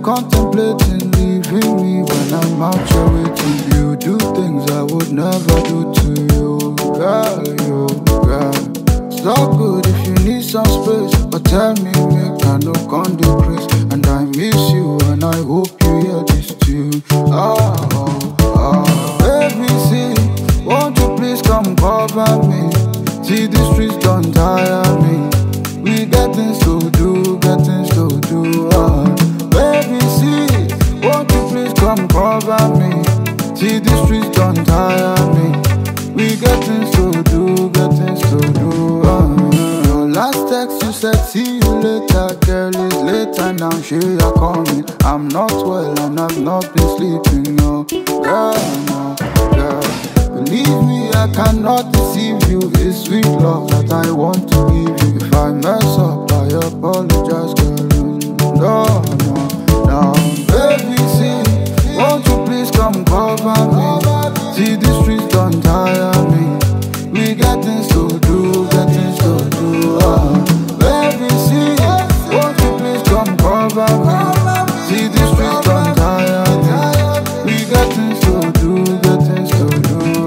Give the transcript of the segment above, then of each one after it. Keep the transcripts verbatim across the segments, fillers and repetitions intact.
contemplating leaving me when I'm out here waiting. You do things I would never do to you, girl, you, girl. It's not good if you need some space, but tell me make I no con decrease. And I miss you and I hope you hear this tune. Oh, oh, oh. Baby, see, won't you please come cover me? See the streets don't tire me. We get things to do, get things to do. Uh. Baby, see, won't you please come cover me? See the streets don't tire me. We get things to do, get things to do. Uh. Your last text you said see you later, girl, it's later now. Sure you're coming. I'm not well and I've not been sleeping, no, girl, no, girl. Believe me, I cannot deceive you. It's sweet love that I want to give you. If I mess up, I apologize, girl. No, no, no. Baby, see, won't you please come cover me? See the streets don't tire me. We got things to do, got things to do. Uh. Baby, see, won't you please come cover me? See the streets don't tire me. We got things to do, got things to do.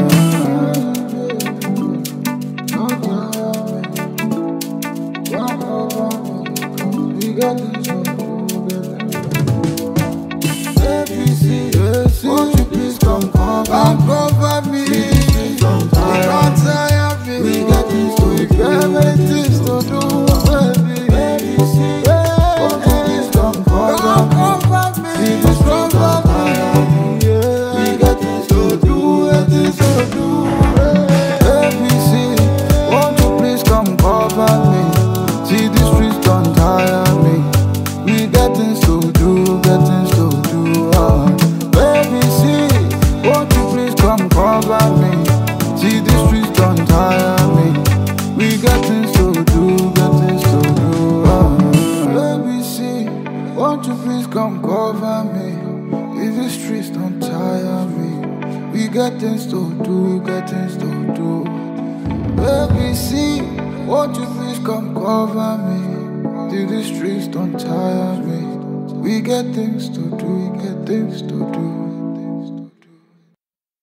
Won't you please come cover, come cover me? You can't tire me. We got things to do, we things to do, baby. Baby, see, won't you please come cover, come cover me? See this don't tire me. We got things to do, we things to do. Baby, see, won't you please come cover me? See the streets don't tire me. We got things to do, got things to do. Uh. Baby, see, won't you please come cover me? See the streets don't tire me. We got things to do, got things to do. Uh. Baby, see, won't you please come cover me? See the streets don't tire me. We got things to do, got things to do. Baby, see, won't you please come cover me? See the streets don't tire me. We get things to do, we get things to do.